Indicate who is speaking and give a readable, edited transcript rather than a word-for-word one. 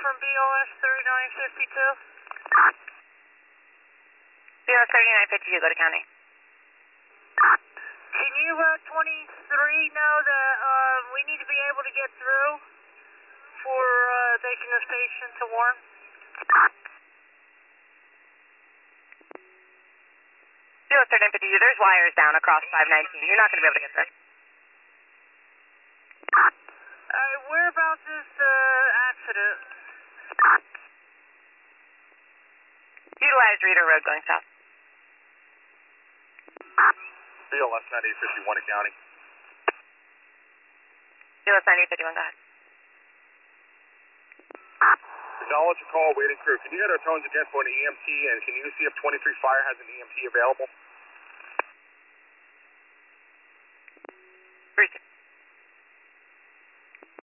Speaker 1: from BOS 3952.
Speaker 2: BOS 3952, go to county.
Speaker 1: Can you 23 know that we need to be able to get through for taking this patient to Warren?
Speaker 2: BOS 3952, there's wires down across 519. You're not going to be able to get there.
Speaker 1: Whereabouts is the accident?
Speaker 2: Utilize Reader Road going south.
Speaker 3: BLS 9851 to county.
Speaker 2: BLS 9851, go ahead.
Speaker 3: Acknowledge your call, waiting crew. Can you hit our tones again for an EMT, and can you see if 23 Fire has an EMT available?
Speaker 2: 3-2.